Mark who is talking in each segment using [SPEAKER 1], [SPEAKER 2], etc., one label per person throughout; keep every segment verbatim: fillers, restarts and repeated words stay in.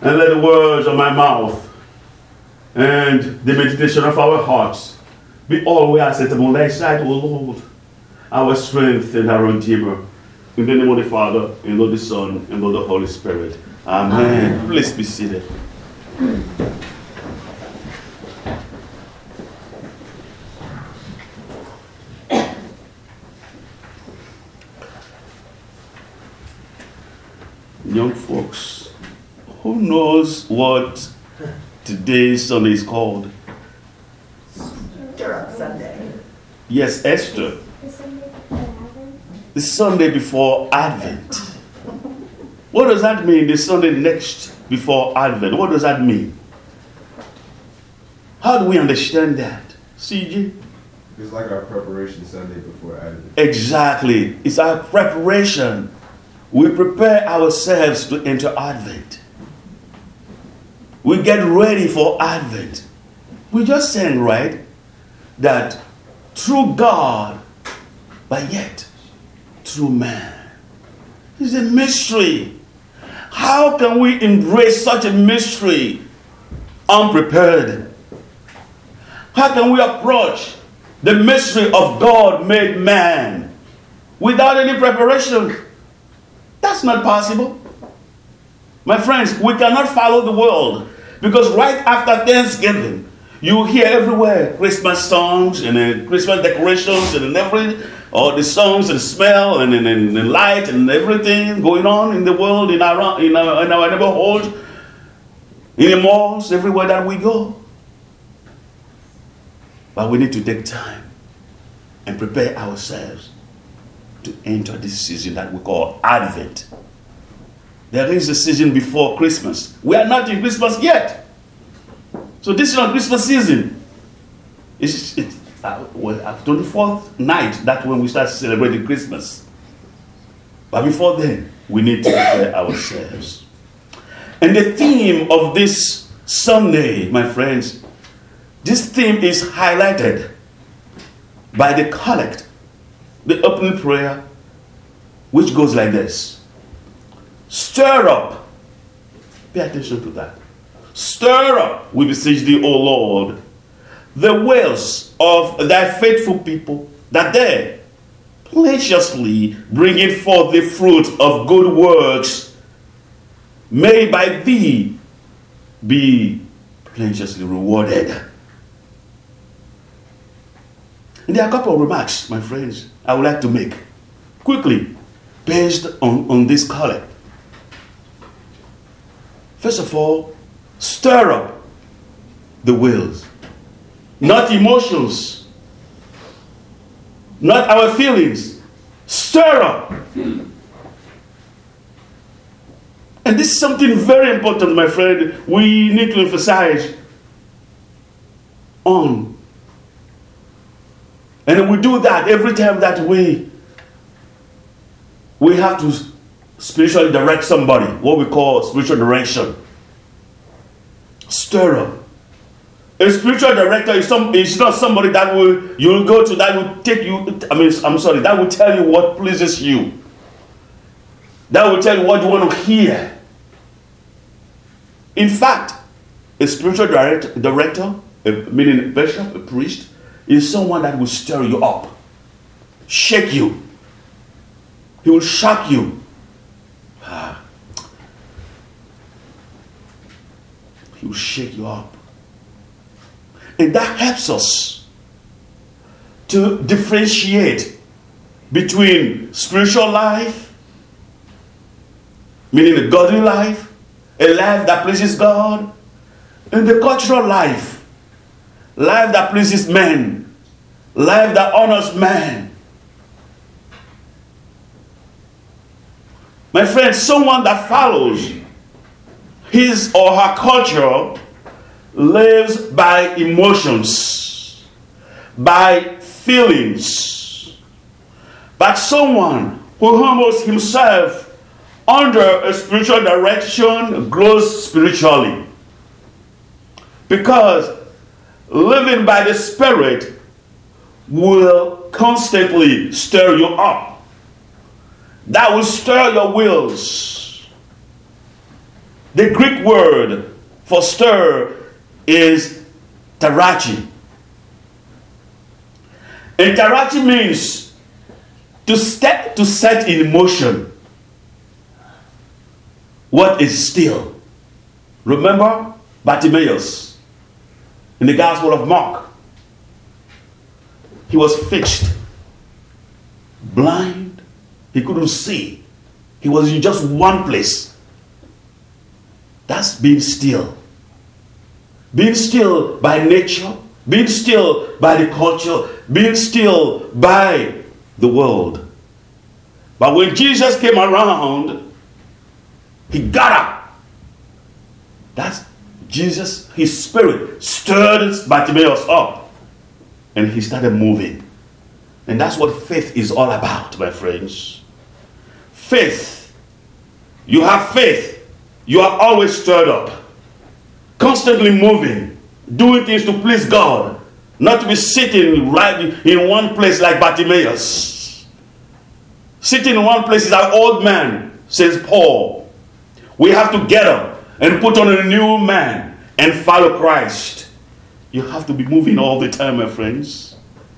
[SPEAKER 1] And let the words of my mouth and the meditation of our hearts be always acceptable in thy sight, O Lord, our strength and our Redeemer. In the name of the Father, and of the Son, and of the Holy Spirit. Amen. Amen. Please be seated. Young folks, who knows what today's Sunday is called?
[SPEAKER 2] Stir up Sunday.
[SPEAKER 1] Yes, Esther. The Sunday before Advent. What does that mean? The Sunday next before Advent. What does that mean? How do we understand that? C G?
[SPEAKER 3] It's like our preparation Sunday before Advent.
[SPEAKER 1] Exactly. It's our preparation. We prepare ourselves to enter Advent. We get ready for Advent. We just sang, right? That through God, but yet through man. It's a mystery. How can we embrace such a mystery unprepared? How can we approach the mystery of God made man without any preparation? That's not possible. My friends, we cannot follow the world because right after Thanksgiving, you hear everywhere Christmas songs and uh, Christmas decorations and everything, or the songs and smell and, and, and, and light and everything going on in the world, in our, in our, in our neighborhood, in the malls, everywhere that we go. But we need to take time and prepare ourselves to enter this season that we call Advent. There is a season before Christmas. We are not in Christmas yet. So this is not Christmas season. It's, it's uh, well, twenty-fourth night, that's when we start celebrating Christmas. But before then, we need to prepare ourselves. And the theme of this Sunday, my friends, this theme is highlighted by the collect, the opening prayer, which goes like this. Stir up. Pay attention to that. Stir up, we beseech thee, O Lord, the wells of thy faithful people, that they, plenteously bringing forth the fruit of good works, may by thee be plenteously rewarded. And there are a couple of remarks, my friends, I would like to make quickly based on, on this collect. First of all, stir up the wills, not emotions, not our feelings. Stir up. And this is something very important, my friend, we need to emphasize on. And we do that every time that we we have to spiritually direct somebody, what we call spiritual direction. Stir up. A spiritual director is some is not somebody that will you will go to that will take you. I mean, I'm sorry, that will tell you what pleases you. That will tell you what you want to hear. In fact, a spiritual direct, director, a, meaning a bishop, a priest, is someone that will stir you up, shake you. He will shock you. Ah. He will shake you up. And that helps us to differentiate between spiritual life, meaning a godly life, a life that pleases God, and the cultural life, life that pleases men, life that honors man. My friend, someone that follows his or her culture lives by emotions, by feelings. But someone who humbles himself under a spiritual direction grows spiritually. Because living by the Spirit will constantly stir you up. That will stir your wills. The Greek word for stir is tarachi. And tarachi means to step, to set in motion what is still. Remember Bartimaeus in the Gospel of Mark. He was fixed, blind, he couldn't see. He was in just one place. That's being still. Being still by nature, being still by the culture, being still by the world. But when Jesus came around, he got up. That's Jesus, his spirit stirred Bartimaeus up and he started moving. And that's what faith is all about, my friends. Faith. You have faith. You are always stirred up. Constantly moving. Doing things to please God. Not to be sitting right in one place like Bartimaeus. Sitting in one place is our old man, says Paul. We have to get up and put on a new man and follow Christ. You have to be moving all the time, my friends.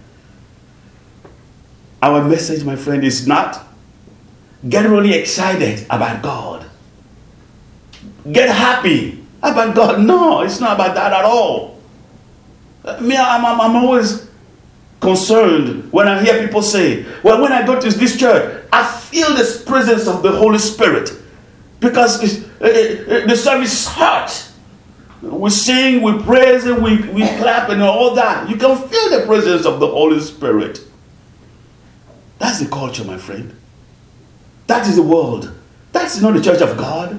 [SPEAKER 1] Our message, my friend, is not get really excited about God. Get happy about God. No, it's not about that at all. Me, I'm, I'm, I'm always concerned when I hear people say, well, when I go to this church, I feel this presence of the Holy Spirit because it's, it, it, the service is hot. We sing, we praise, and we, we clap and all that. You can feel the presence of the Holy Spirit. That's the culture, my friend. That is the world. That's not the church of God.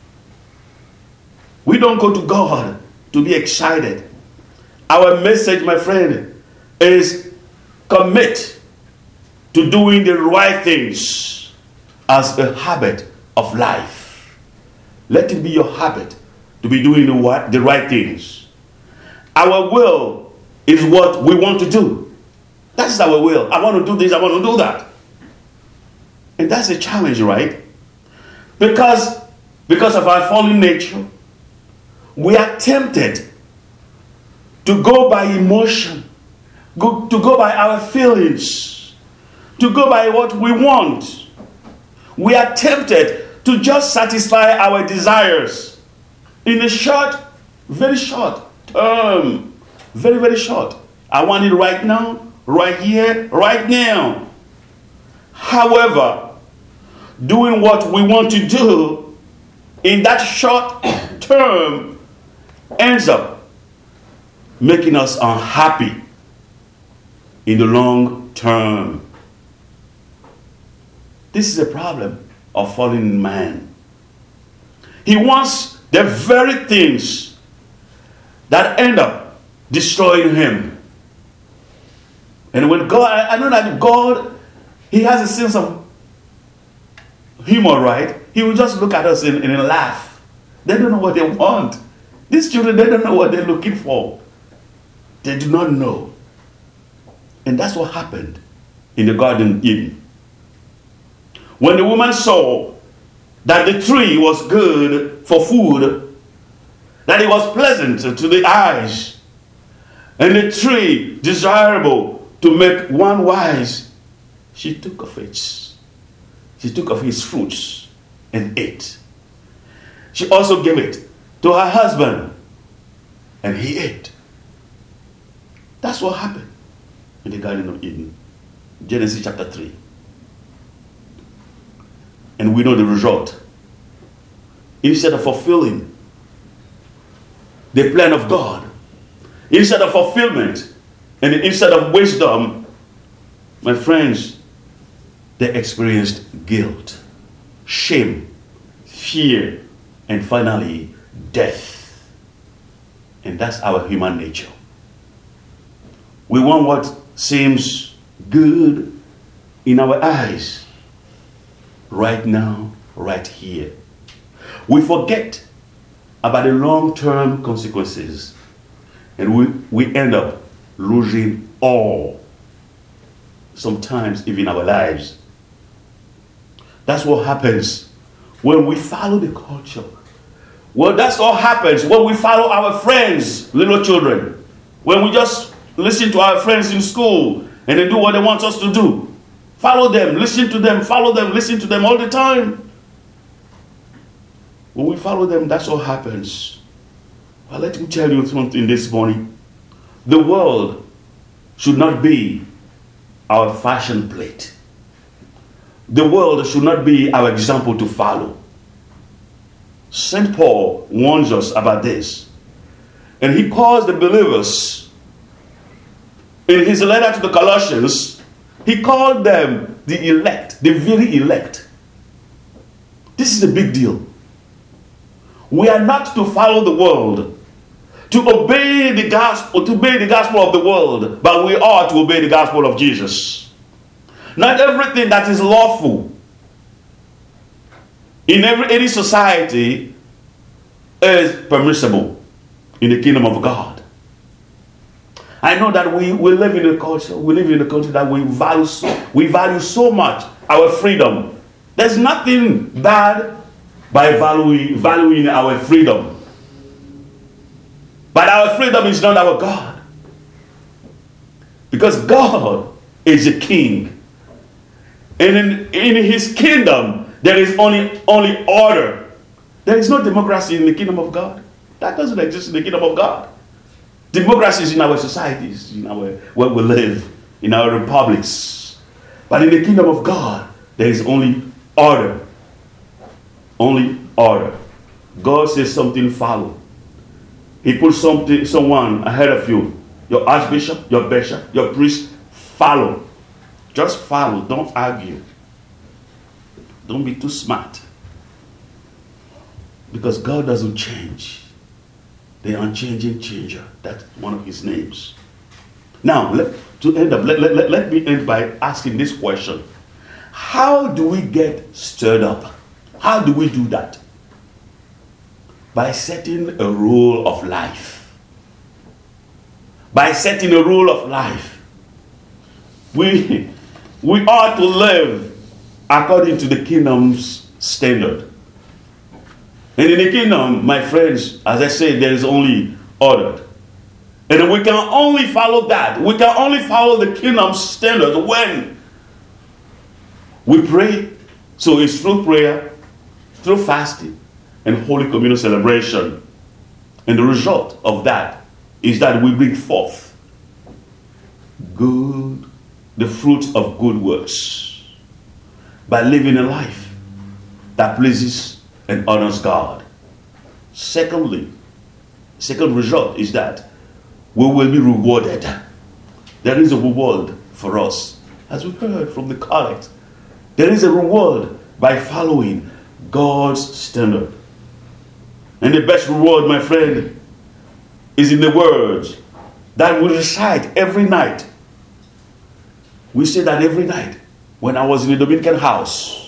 [SPEAKER 1] We don't go to God to be excited. Our message, my friend, is commit to doing the right things as a habit of life. Let it be your habit to be doing the, the right things. Our will is what we want to do. That's our will. I want to do this, I want to do that. And that's a challenge, right? Because, because of our fallen nature, we are tempted to go by emotion, go, to go by our feelings, to go by what we want. We are tempted to just satisfy our desires in a short, very short term. Very, very short. I want it right now, right here, right now. However, doing what we want to do in that short term ends up making us unhappy in the long term. This is a problem of fallen man. He wants the very things that end up destroying him. And when God, I know that God, he has a sense of humor, right? He will just look at us and, and laugh. They don't know what they want. These children, they don't know what they're looking for. They do not know. And that's what happened in the Garden of Eden. When the woman saw that the tree was good for food, that it was pleasant to the eyes, and the tree desirable to make one wise, she took of it. She took of his fruits and ate. She also gave it to her husband, and he ate. That's what happened in the Garden of Eden. Genesis chapter three. And we know the result. Instead of fulfilling the plan of God, instead of fulfillment, and instead of wisdom, my friends, they experienced guilt, shame, fear, and finally, death. And that's our human nature. We want what seems good in our eyes, right now, right here. We forget about the long-term consequences, and we, we end up losing all, sometimes even our lives. That's what happens when we follow the culture, Well, that's all happens when we follow our friends, little children. When we just listen to our friends in school and they do what they want us to do. Follow them, listen to them, follow them, listen to them all the time. When we follow them, that's what happens. Well, let me tell you something this morning. The world should not be our fashion plate. The world should not be our example to follow. Saint Paul warns us about this. And he calls the believers, in his letter to the Colossians, he called them the elect, the very elect. This is a big deal. We are not to follow the world, to obey the gospel, to obey the gospel of the world, but we are to obey the gospel of Jesus. Not everything that is lawful in every any society is permissible in the kingdom of God. I know that we, we live in a culture, we live in a country that we value so, we value so much our freedom. There's nothing bad by valuing, valuing our freedom. But our freedom is not our God. Because God is a king. And in, in his kingdom, there is only, only order. There is no democracy in the kingdom of God. That doesn't exist in the kingdom of God. Democracy is in our societies, in our where we live, in our republics. But in the kingdom of God, there is only order. Only order. God says something, follow. He puts something, someone ahead of you. Your archbishop, your bishop, your priest, follow. Just follow. Don't argue. Don't be too smart. Because God doesn't change. The unchanging changer. That's one of his names. Now, let, to end up, let, let, let, let me end by asking this question. How do we get stirred up? How do we do that? By setting a rule of life. By setting a rule of life. We, we are to live according to the kingdom's standard. And in the kingdom, my friends, as I said, there is only order. And we can only follow that. We can only follow the kingdom's standard when we pray. So it's through prayer, through fasting, and Holy Communion celebration. And the result of that is that we bring forth good, the fruit of good works by living a life that pleases and honors God. Secondly, second result is that we will be rewarded. There is a reward for us. As we heard from the collect, there is a reward by following God's standard. And the best reward, my friend, is in the words that we recite every night. We say that every night when I was in the Dominican house.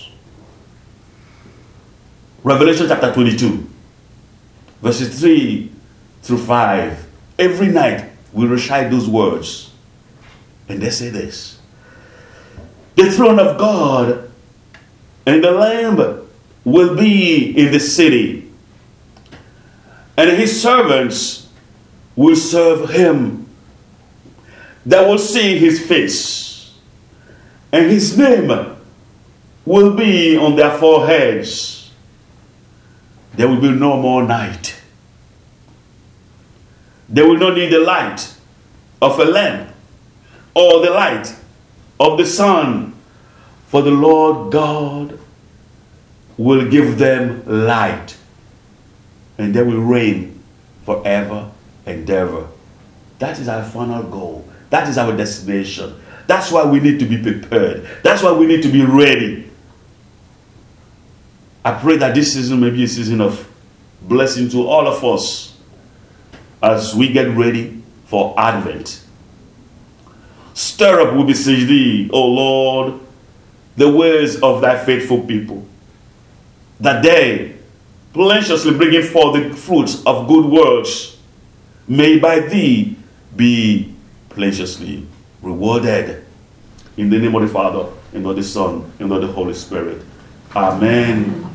[SPEAKER 1] Revelation chapter twenty-two, verses three through five. Every night we recite those words. And they say this. The throne of God and the Lamb will be in the city, and his servants will serve him. They will see his face, and his name will be on their foreheads. There will be no more night. They will not need the light of a lamp or the light of the sun, for the Lord God will give them light, and they will reign forever and ever. That is our final goal. That is our destination. That's why we need to be prepared. That's why we need to be ready. I pray that this season may be a season of blessing to all of us as we get ready for Advent. Stir up, we beseech thee, O Lord, the ways of thy faithful people, that they, plenteously bringing forth the fruits of good works, may by thee be plenteously rewarded. In the name of the Father, and of the Son, and of the Holy Spirit. Amen.